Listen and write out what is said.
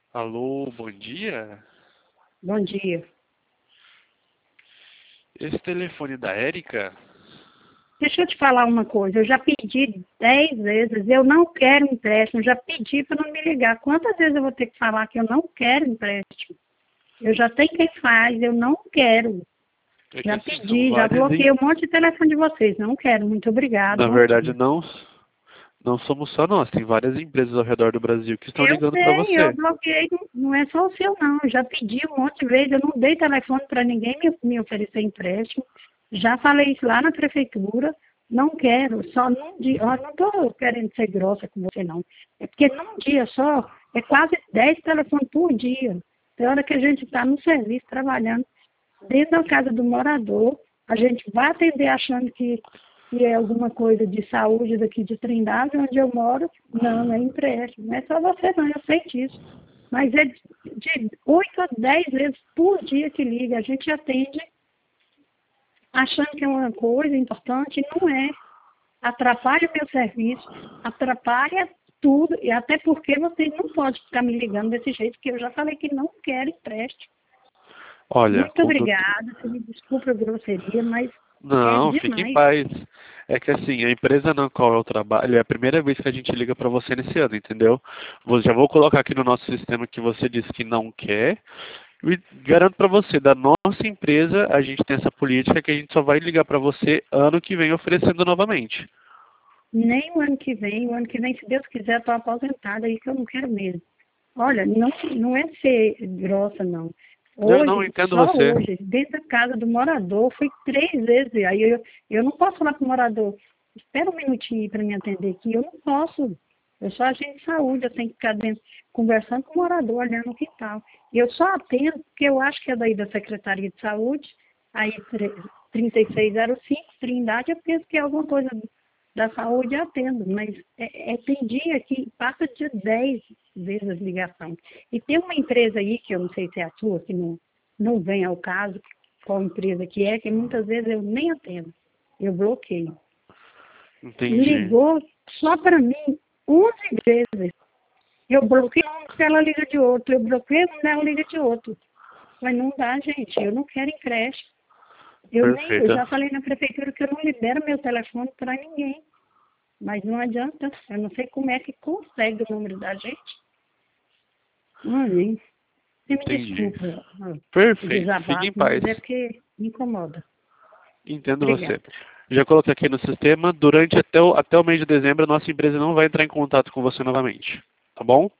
Alô, bom dia. Bom dia. Esse telefone da Érica? Deixa eu te falar uma coisa. Eu já pedi 10 vezes. Eu não quero empréstimo. Já pedi para não me ligar. Quantas vezes eu vou ter que falar que eu não quero empréstimo? Eu já tenho quem faz. Eu não quero. É que Já assim, são pedi. Já várias. bloqueei um monte de telefone de vocês. Não quero. Muito obrigado. Na Bom verdade, dia. não somos só nós. Tem várias empresas ao redor do Brasil que estão Eu ligando para sei. Eu você. bloqueei. Não é só o seu, não. Eu já pedi um monte de vezes. Eu não dei telefone para ninguém me oferecer empréstimo. Já falei isso lá na prefeitura. Não quero, só num dia. Ó, não estou querendo ser grossa com você, não. É porque num dia só, é quase 10 telefones por dia. Tem hora que a gente está no serviço, trabalhando dentro da casa do morador, a gente vai atender achando que é alguma coisa de saúde daqui de Trindade, onde eu moro. Não, é empréstimo. Não é só você, não, eu sei disso. Mas é de 8 a 10 vezes por dia que liga. A gente atende achando que é uma coisa importante, não é. Atrapalha o meu serviço, atrapalha tudo, e até porque vocês não podem ficar me ligando desse jeito, que eu já falei que não quero empréstimo. Olha, Muito obrigada, você me desculpa a grosseria, mas é não, fique em demais. paz. É que assim, a empresa na qual eu trabalho é a primeira vez que a gente liga para você nesse ano, entendeu? Já vou colocar aqui no nosso sistema que você disse que não quer. E garanto para você, da nossa empresa, a gente tem essa política que a gente só vai ligar para você ano que vem oferecendo novamente. Nem o ano que vem, se Deus quiser, estou aposentada aí, que eu não quero mesmo. Olha, não é ser grossa, não. Eu não Hoje, entendo só você. hoje, dentro da casa do morador, fui 3 vezes. Aí eu não posso falar para o morador, espera um minutinho para me atender aqui. Eu não posso. Eu sou agente de saúde, eu tenho que ficar dentro, conversando com o morador, olhando o quintal. E eu só atendo porque eu acho que é daí da Secretaria de Saúde, aí 3605, Trindade, eu penso que é alguma coisa da saúde, eu atendo, mas tem dia que passa de 10 vezes a ligação. E tem uma empresa aí, que eu não sei se é a sua, que não vem ao caso, qual empresa que muitas vezes eu nem atendo, eu bloqueio. Entendi. Ligou só para mim 11 vezes. Eu bloqueio um, ela liga de outro, eu bloqueio um, ela liga de outro. Mas não dá, gente, eu não quero empréstimo. Eu Perfeita. já falei na prefeitura que eu não libero meu telefone para ninguém. Mas não adianta, eu não sei como é que consegue o número da gente. Ai, você me Entendi. desculpa o Perfeito. Fique em desabafo, paz. mas é porque me incomoda. Entendo você. Obrigada. Já coloquei aqui no sistema. Durante até o mês de dezembro, a nossa empresa não vai entrar em contato com você novamente. Tá bom?